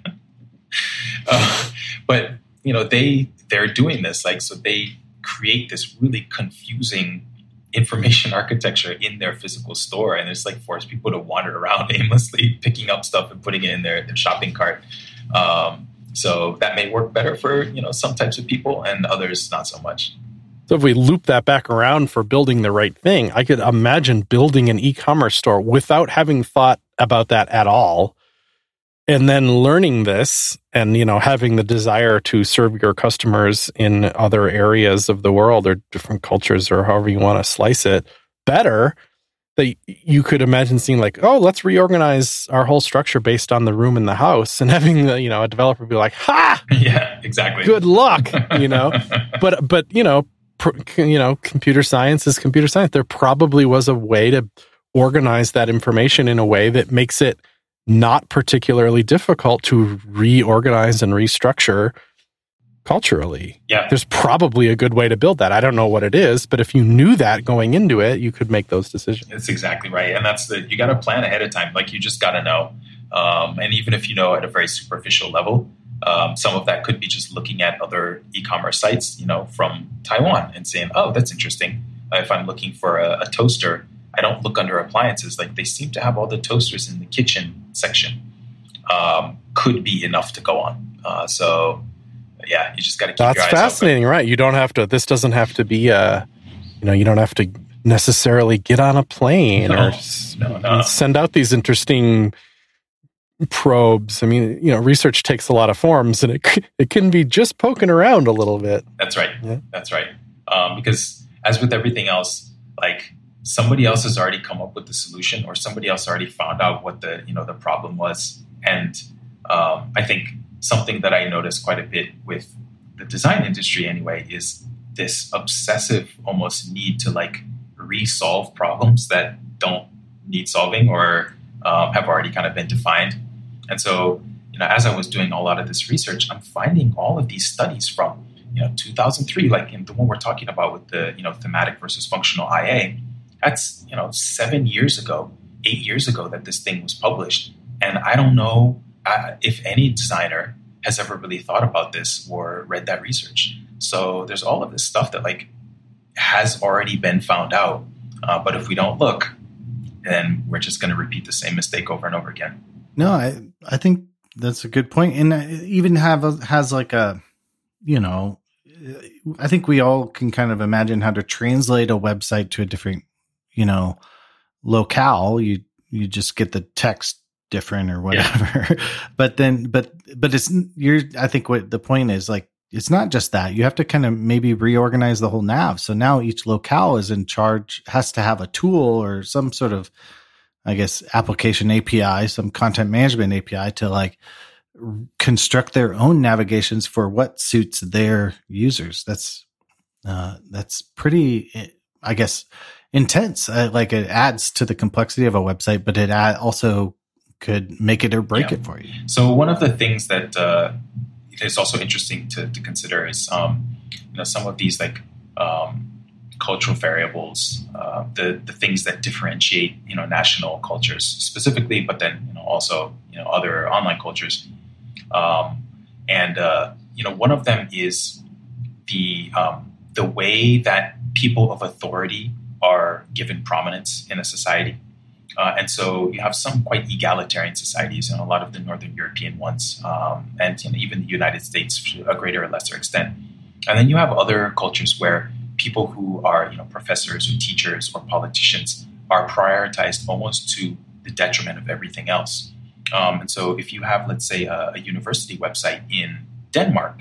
uh, but you know, they they're doing this like so they create this really confusing information architecture in their physical store, and it's like force people to wander around aimlessly, picking up stuff and putting it in their, their shopping cart. Um, so that may work better for you know some types of people, and others not so much. So if we loop that back around for building the right thing, I could imagine building an e-commerce store without having thought about that at all. And then learning this and, you know, having the desire to serve your customers in other areas of the world or different cultures or however you want to slice it better, that you could imagine seeing like, oh, let's reorganize our whole structure based on the room in the house, and having the, you know, a developer be like, ha, yeah, exactly. Good luck, you know, but, but, you know, you know, computer science is computer science. There probably was a way to organize that information in a way that makes it not particularly difficult to reorganize and restructure culturally. Yeah. There's probably a good way to build that. I don't know what it is, but if you knew that going into it, you could make those decisions. That's exactly right. And that's the, you got to plan ahead of time. Like you just got to know. Um, and even if you know at a very superficial level, Um, some of that could be just looking at other e-commerce sites, you know, from Taiwan and saying, oh, that's interesting. Uh, if I'm looking for a, a toaster, I don't look under appliances. Like they seem to have all the toasters in the kitchen section. Um, could be enough to go on. Uh, so, yeah, you just got to keep that's your eyes fascinating, open. Right? You don't have to, this doesn't have to be a, you know, you don't have to necessarily get on a plane No, or no, no. send out these interesting probes. I mean, you know, research takes a lot of forms, and it it can be just poking around a little bit. That's right. Yeah. That's right. Um, because as with everything else, like somebody else has already come up with the solution, or somebody else already found out what the you know the problem was. And um, I think something that I noticed quite a bit with the design industry, anyway, is this obsessive almost need to like resolve problems that don't need solving, or um, have already kind of been defined. And so, you know, as I was doing a lot of this research, I'm finding all of these studies from, you know, two thousand three, like in the one we're talking about with the, you know, thematic versus functional I A. That's, you know, seven years ago, eight years ago that this thing was published. And I don't know uh, if any designer has ever really thought about this or read that research. So there's all of this stuff that like has already been found out. Uh, but if we don't look, then we're just going to repeat the same mistake over and over again. No, I, I think that's a good point. And it even have a, has like a, you know, I think we all can kind of imagine how to translate a website to a different, you know, locale. You, you just get the text different or whatever. Yeah. But then, but, but it's, you're, I think what the point is like, it's not just that. You have to kind of maybe reorganize the whole nav. So now each locale is in charge, has to have a tool or some sort of, I guess, application A P I, some content management A P I to like construct their own navigations for what suits their users. That's, uh, that's pretty, I guess, intense. Uh, like it adds to the complexity of a website, but it add, also could make it or break yeah. it for you. So one of the things that, uh, it's also interesting to, to consider is, um, you know, some of these like um, cultural variables, uh, the the things that differentiate, you know, national cultures specifically, but then you know also you know other online cultures, um, and uh, you know one of them is the um, the way that people of authority are given prominence in a society. Uh, and so you have some quite egalitarian societies, and a lot of the Northern European ones, um, and you know, even the United States to a greater or lesser extent. And then you have other cultures where people who are, you know, professors or teachers or politicians are prioritized almost to the detriment of everything else. Um, and so if you have, let's say, a, a university website in Denmark,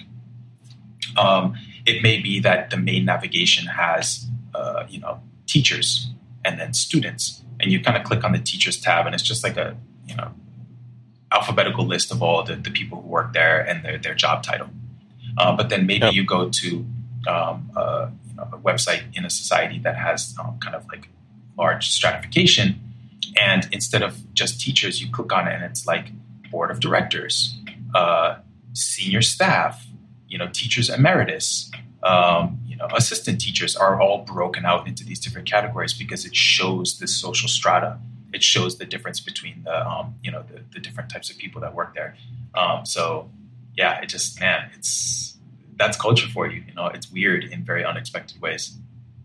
um, it may be that the main navigation has, uh, you know, teachers and then students. And you kind of click on the teachers tab, and it's just like a, you know, alphabetical list of all the, the people who work there and their, their job title. Uh, but then maybe yep. you go to um, a, you know, a website in a society that has um, kind of like large stratification, and instead of just teachers, you click on it, and it's like board of directors, uh, senior staff, you know, teachers emeritus. Um, you know, assistant teachers are all broken out into these different categories because it shows this social strata. It shows the difference between the, um, you know, the, the different types of people that work there. Um, so, yeah, it just, man, it's that's culture for you. You know, it's weird in very unexpected ways.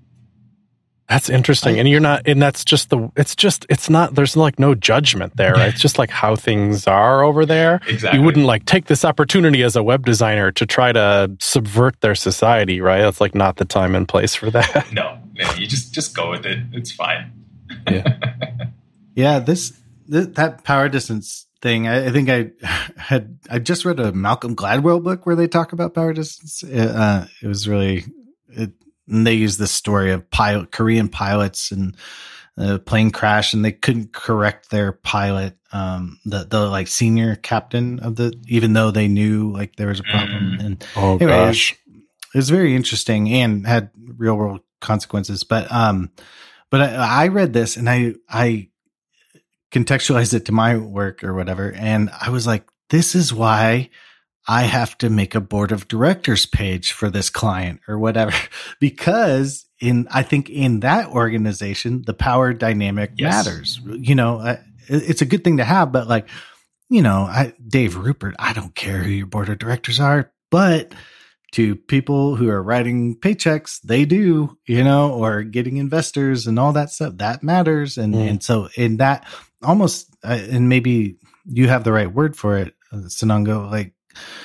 That's interesting. And you're not, and that's just the, it's just, it's not, there's like no judgment there, right? It's just like how things are over there. Exactly. You wouldn't like take this opportunity as a web designer to try to subvert their society, right? That's like not the time and place for that. No, man, you just, just go with it. It's fine. Yeah. yeah. This, this, that power distance thing, I, I think I had, I just read a Malcolm Gladwell book where they talk about power distance. Uh, it was really, it, and they use this story of pilot Korean pilots and a plane crash, and they couldn't correct their pilot, um, the the like senior captain of the, even though they knew like there was a problem. Mm. And oh anyway, gosh, it was, it was very interesting and had real world consequences. But um, but I, I read this and I I contextualized it to my work or whatever, and I was like, this is why I have to make a board of directors page for this client or whatever, because in, I think in that organization, the power dynamic yes. matters. You know, I, it's a good thing to have, but like, you know, I, Dave Rupert, I don't care who your board of directors are, but to people who are writing paychecks, they do, you know, or getting investors and all that stuff that matters. And, mm. and so in that almost, uh, and maybe you have the right word for it, uh, Sanango, like,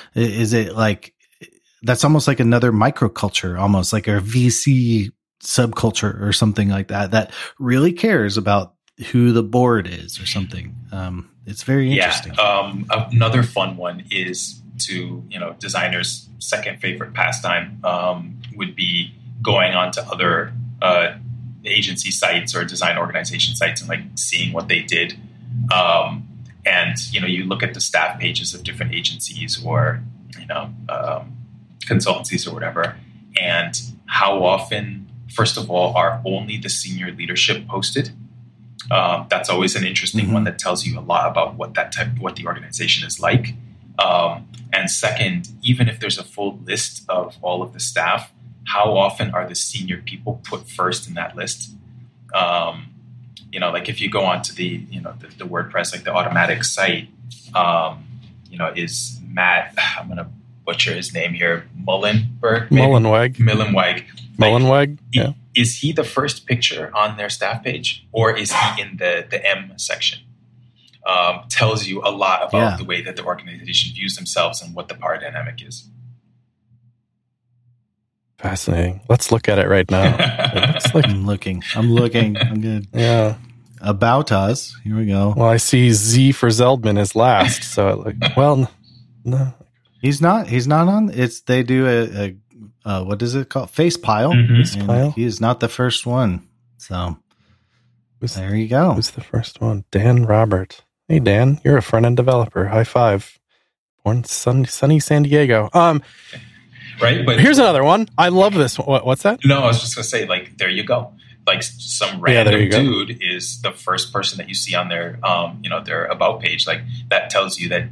is it like that's almost like another microculture, almost like a V C subculture or something like that, that really cares about who the board is or something. Um, it's very interesting. Yeah. Um, another fun one is to, you know, designers' second favorite pastime um, would be going on to other uh, agency sites or design organization sites and like seeing what they did. Um, And, you know, you look at the staff pages of different agencies or, you know, um, consultancies or whatever, and how often, first of all, are only the senior leadership posted? Um, that's always an interesting mm-hmm. one that tells you a lot about what that type, what the organization is like. Um, and second, even if there's a full list of all of the staff, how often are the senior people put first in that list? Um, you know, like if you go onto the, you know, the, the WordPress, like the automatic site, um, you know, is Matt, I'm going to butcher his name here, Mullenberg? Mullenweg. Mullenweg. Mullenweg, yeah. Is he the first picture on their staff page, or is he in the, the M section? Um, tells you a lot about yeah. the way that the organization views themselves and what the power dynamic is. Fascinating. Let's look at it right now. It looks like, I'm looking. I'm looking. I'm good. Yeah. About us. Here we go. Well, I see Z for Zeldman is last. So, it like, well, no. He's not. He's not on. It's they do a, a uh, what is it called? Face pile. Mm-hmm. Face pile. He is not the first one. So who's, there you go. Who's the first one? Dan Robert. Hey, Dan, you're a front end developer. High five. Born sunny, sunny San Diego. Um. Right, but here's another one. I love this. What, what's that? No, I was just gonna say, like, there you go. Like, some random yeah, dude is the first person that you see on their, um, you know, their about page. Like, that tells you that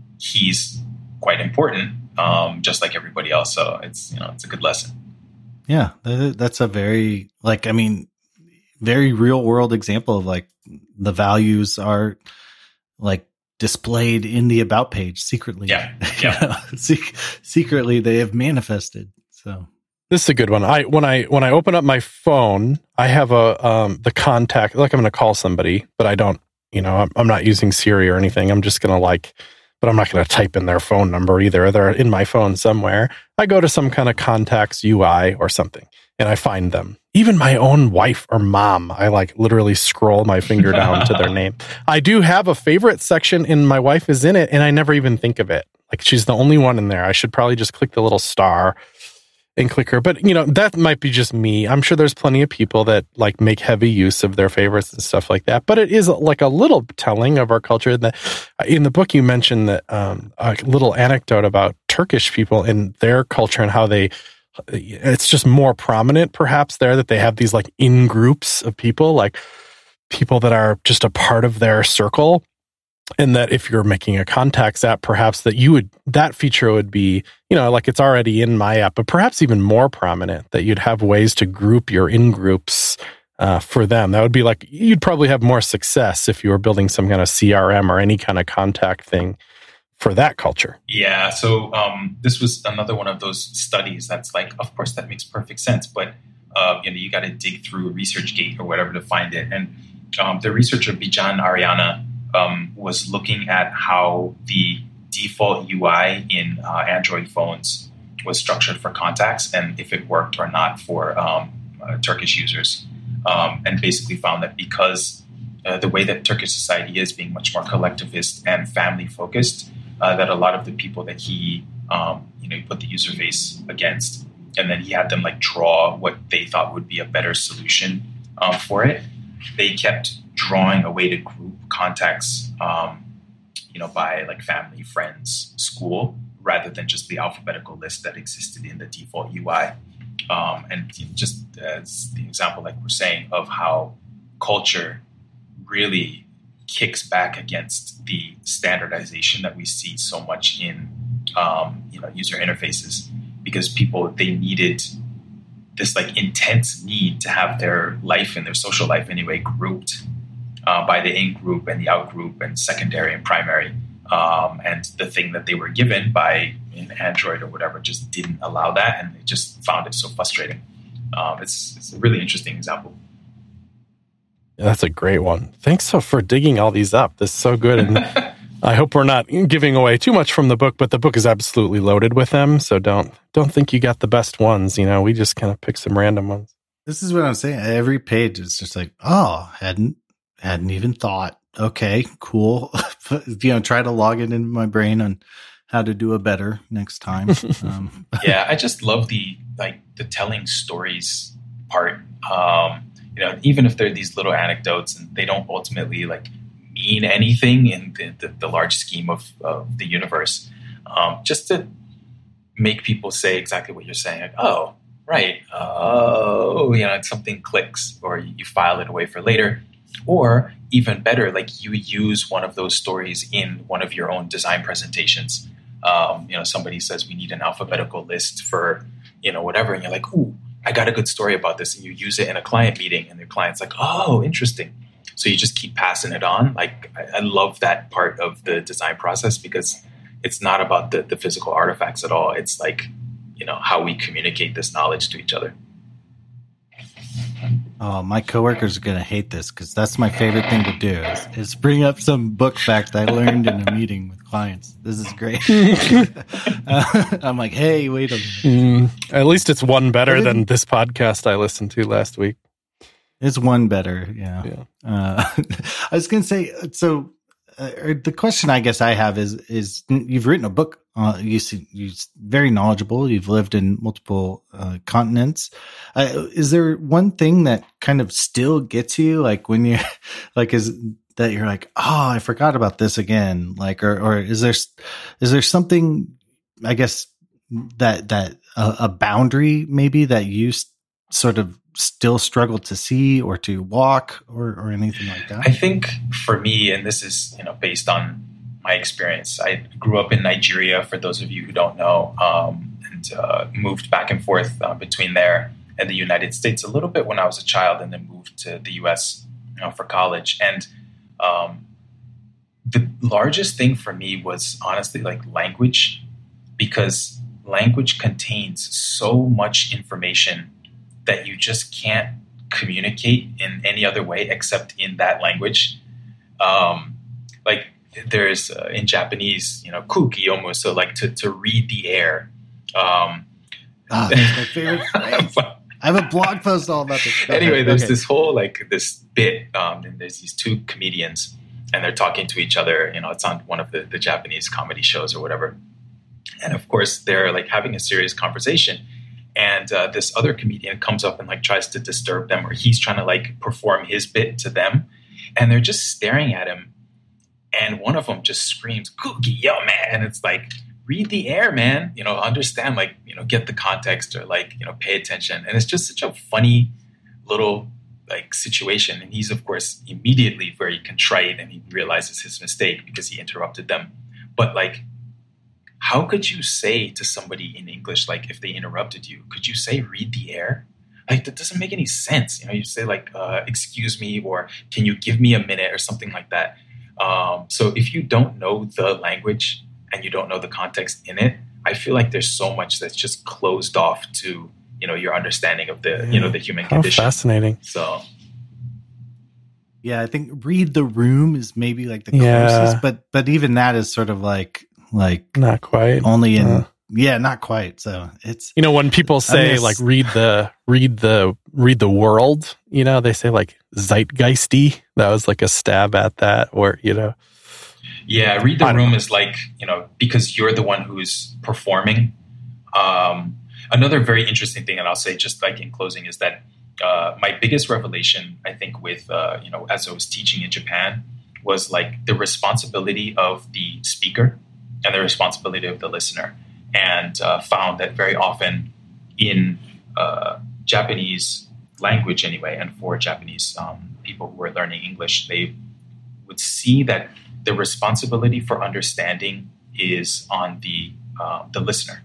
he's quite important, um, just like everybody else. So it's, you know, it's a good lesson. Yeah, that's a very, like, I mean, very real world example of like the values are like displayed in the about page secretly. Yeah, yeah. Se- secretly, they have manifested. So this is a good one. I when I when I open up my phone, I have a um the contact. Like I'm going to call somebody, but I don't. You know, I'm, I'm not using Siri or anything. I'm just going to like, but I'm not going to type in their phone number either. They're in my phone somewhere. I go to some kind of contacts U I or something, and I find them. Even my own wife or mom, I like literally scroll my finger down to their name. I do have a favorite section, and my wife is in it, and I never even think of it. Like she's the only one in there. I should probably just click the little star and click her. But, you know, that might be just me. I'm sure there's plenty of people that like make heavy use of their favorites and stuff like that. But it is like a little telling of our culture. That in the book, you mentioned that um, a little anecdote about Turkish people and their culture and how they, it's just more prominent perhaps there that they have these like in groups of people, like people that are just a part of their circle. And that if you're making a contacts app, perhaps that you would, that feature would be, you know, like it's already in my app, but perhaps even more prominent, that you'd have ways to group your in groups uh, for them. That would be like, you'd probably have more success if you were building some kind of C R M or any kind of contact thing for that culture. Yeah. So um, this was another one of those studies that's like, of course, that makes perfect sense, but uh, you know, you got to dig through ResearchGate or whatever to find it. And um, the researcher Bijan Ariana um, was looking at how the default U I in uh, Android phones was structured for contacts and if it worked or not for um, uh, Turkish users, um, and basically found that because uh, the way that Turkish society is, being much more collectivist and family focused, Uh, that a lot of the people that he, um, you know, put the user face against, and then he had them like draw what they thought would be a better solution um, for it. They kept drawing a way to group contacts, um, you know, by like family, friends, school, rather than just the alphabetical list that existed in the default U I. Um, and you know, just as the example, like we're saying, of how culture really kicks back against the standardization that we see so much in um, you know, user interfaces, because people, they needed this like intense need to have their life and their social life anyway grouped uh, by the in group and the out group and secondary and primary, um, and the thing that they were given by in Android or whatever just didn't allow that, and they just found it so frustrating. Um, it's, it's a really interesting example. Yeah, that's a great one. Thanks so for digging all these up. This is so good. And I hope we're not giving away too much from the book, but the book is absolutely loaded with them. So don't don't think you got the best ones. You know, we just kind of pick some random ones. This is what I'm saying. Every page is just like, oh, hadn't hadn't even thought. Okay, cool. You know, try to log it into my brain on how to do it better next time. Um, yeah, I just love the like the telling stories part. Um, You know, even if they're these little anecdotes and they don't ultimately like mean anything in the, the, the large scheme of, of the universe, um, just to make people say exactly what you're saying, like, oh, right, oh, you know, something clicks, or you file it away for later. Or even better, like you use one of those stories in one of your own design presentations. Um, you know, somebody says we need an alphabetical list for, you know, whatever. And you're like, ooh, I got a good story about this. And you use it in a client meeting and the client's like, oh, interesting. So you just keep passing it on. Like, I, I love that part of the design process because it's not about the, the physical artifacts at all. It's like, you know, how we communicate this knowledge to each other. Oh, my coworkers are going to hate this because that's my favorite thing to do is, is bring up some book fact I learned in a meeting with clients. This is great. uh, I'm like, hey, wait a minute. Mm, at least it's one better than this podcast I listened to last week. It's one better, yeah. yeah. Uh, I was going to say, so uh, the question I guess I have is, is you've written a book. Uh, you see, you're very knowledgeable. You've lived in multiple uh, continents. Uh, is there one thing that kind of still gets you, like when you're, like, is that you're like, oh, I forgot about this again, like, or or is there is there something, I guess that that uh, a boundary maybe that you s- sort of still struggle to see or to walk or or anything like that? I think for me, and this is, you know, based on my experience. I grew up in Nigeria, for those of you who don't know, um, and uh, moved back and forth uh, between there and the United States a little bit when I was a child, and then moved to the U S, you know, for college. And um, the largest thing for me was honestly like language, because language contains so much information that you just can't communicate in any other way except in that language. Um, like, There's uh, in Japanese, you know, kukiyomu, so like to, to read the air. Um, oh, that's my favorite phrase. I have a blog post all about this. Anyway, there's okay. this whole like this bit, um, and there's these two comedians, and they're talking to each other. You know, it's on one of the, the Japanese comedy shows or whatever. And of course, they're like having a serious conversation, and uh, this other comedian comes up and like tries to disturb them, or he's trying to like perform his bit to them, and they're just staring at him. And one of them just screams, "Cookie, yo, man!" And it's like, read the air, man. You know, understand, like, you know, get the context, or like, you know, pay attention. And it's just such a funny little like situation. And he's, of course, immediately very contrite, and he realizes his mistake because he interrupted them. But like, how could you say to somebody in English, like, if they interrupted you, could you say, read the air? Like, that doesn't make any sense. You know, you say like, uh, excuse me, or can you give me a minute, or something like that. Um, so if you don't know the language and you don't know the context in it, I feel like there's so much that's just closed off to, you know, your understanding of the, yeah. you know, the human How condition. Fascinating. So, yeah, I think read the room is maybe like the yeah. closest, but but even that is sort of like like not quite only in. Uh. Yeah, not quite. So it's, you know, when people say I mean, like read the read the read the world, you know, they say like zeitgeisty. That was like a stab at that, or you know, yeah, read the room know. is like, you know, because you're the one who's performing. Um, another very interesting thing, and I'll say just like in closing, is that uh, my biggest revelation, I think, with uh, you know, as I was teaching in Japan, was like the responsibility of the speaker and the responsibility of the listener. And uh, found that very often in uh, Japanese language anyway, and for Japanese um, people who are learning English, they would see that the responsibility for understanding is on the uh, the listener.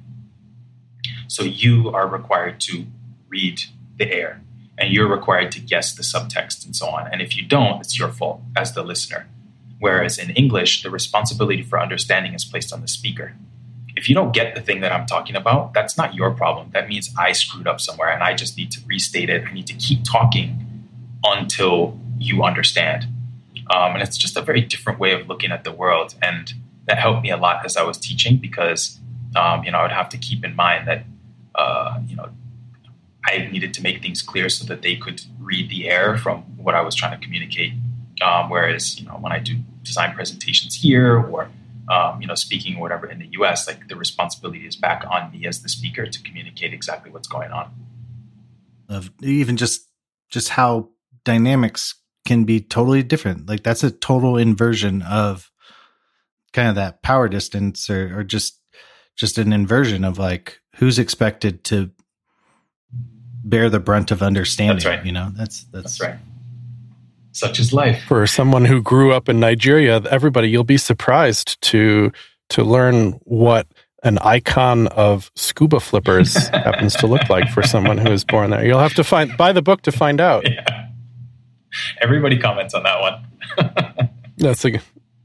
So you are required to read the air, and you're required to guess the subtext and so on. And if you don't, it's your fault as the listener. Whereas in English, the responsibility for understanding is placed on the speaker. If you don't get the thing that I'm talking about, that's not your problem. That means I screwed up somewhere, and I just need to restate it. I need to keep talking until you understand. Um, and it's just a very different way of looking at the world. And that helped me a lot as I was teaching, because, um, you know, I would have to keep in mind that, uh, you know, I needed to make things clear so that they could read the air from what I was trying to communicate. Um, whereas, you know, when I do design presentations here, or Um, you know, speaking or whatever in the U S, like the responsibility is back on me as the speaker to communicate exactly what's going on. Of even just just how dynamics can be totally different. Like that's a total inversion of kind of that power distance, or, or just just an inversion of like who's expected to bear the brunt of understanding. That's right. You know, that's that's, that's right. such is life. For someone who grew up in Nigeria, everybody, you'll be surprised to to learn what an icon of scuba flippers happens to look like for someone who was born there. You'll have to find buy the book to find out. Yeah. Everybody comments on that one. That's a.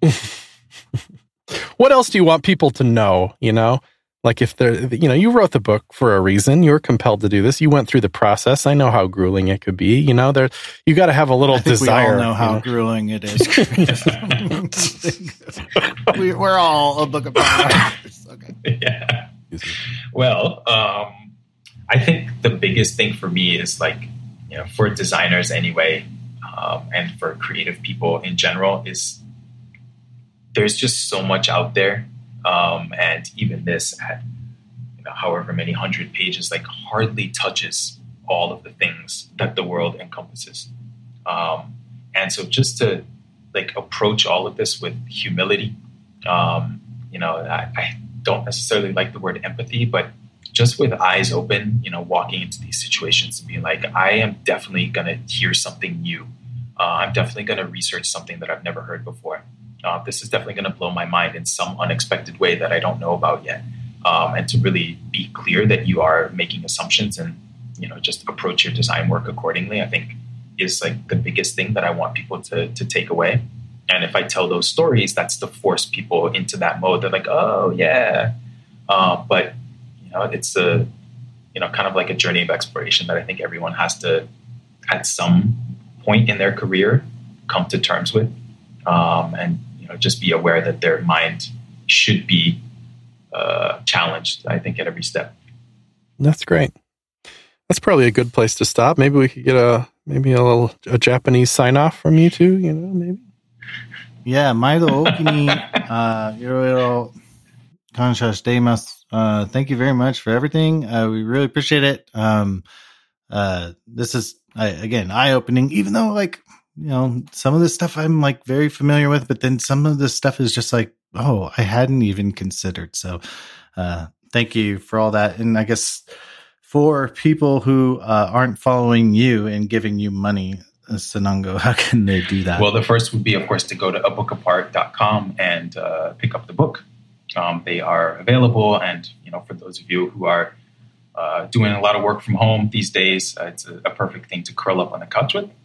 What else do you want people to know? You know, like if they're, you know, you wrote the book for a reason. You were compelled to do this. You went through the process. I know how grueling it could be. You know, there you got to have a little I think desire. We all know how you know? grueling it is. we, we're all a book of authors. Okay. Yeah. Well, um, I think the biggest thing for me is like, you know, for designers anyway, um, and for creative people in general, is there's just so much out there. Um, and even this at, you know, however many hundred pages, like hardly touches all of the things that the world encompasses. Um, and so just to like approach all of this with humility, um, you know, I, I don't necessarily like the word empathy, but just with eyes open, you know, walking into these situations and being like, I am definitely going to hear something new. Uh, I'm definitely going to research something that I've never heard before. Uh, this is definitely going to blow my mind in some unexpected way that I don't know about yet. Um, and to really be clear that you are making assumptions and, you know, just approach your design work accordingly, I think is like the biggest thing that I want people to to take away. And if I tell those stories, that's to force people into that mode. They're like, oh, yeah. Uh, but, you know, it's a, you know, kind of like a journey of exploration that I think everyone has to, at some point in their career, come to terms with. Um, and, you know, just be aware that their mind should be uh, challenged, I think, at every step. That's great. That's probably a good place to stop. Maybe we could get a, maybe a little, a Japanese sign off from you too, you know, maybe. Yeah, 毎度お気に、uh, いろいろ感謝しています。Uh, thank you very much for everything. Uh, we really appreciate it. Um, uh, this is, I, again, eye-opening, even though, like, you know, some of this stuff I'm, like, very familiar with, but then some of this stuff is just like, oh, I hadn't even considered. So, uh, thank you for all that. And I guess for people who uh, aren't following you and giving you money, Sanongo, how can they do that? Well, the first would be, of course, to go to a book apart dot com and uh, pick up the book. Um, they are available. And, you know, for those of you who are uh, doing a lot of work from home these days, uh, it's a, a perfect thing to curl up on the couch with.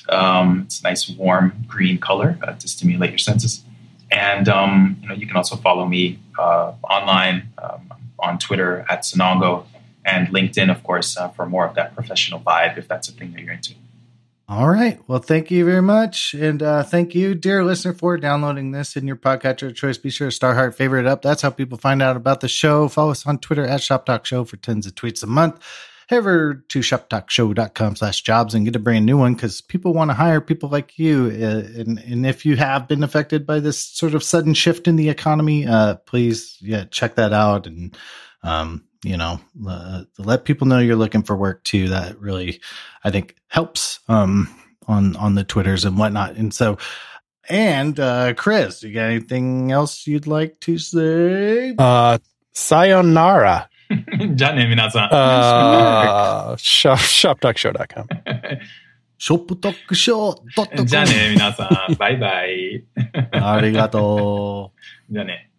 Um, it's a nice, warm green color uh, to stimulate your senses. And, um, you know, you can also follow me uh, online um, on Twitter at Sanongo and LinkedIn, of course, uh, for more of that professional vibe, if that's a thing that you're into. All right. Well, thank you very much. And uh, thank you, dear listener, for downloading this in your podcatcher of choice. Be sure to star heart, favorite it up. That's how people find out about the show. Follow us on Twitter at Shop Talk Show for tens of tweets a month. Head over to shoptalkshow.com slash jobs and get a brand new one because people want to hire people like you. Uh, and, and if you have been affected by this sort of sudden shift in the economy, uh, please yeah, check that out. And, um, you know, uh, let people know you're looking for work too. That really, I think, helps um, on on the Twitters and whatnot. And so, and uh, Chris, you got anything else you'd like to say? Uh, sayonara. じゃあね、皆さん。 Uh, shop, shop talk show dot com. ショップトックショー .com じゃあね、皆さん。バイバイ。 ありがとう。 じゃあね。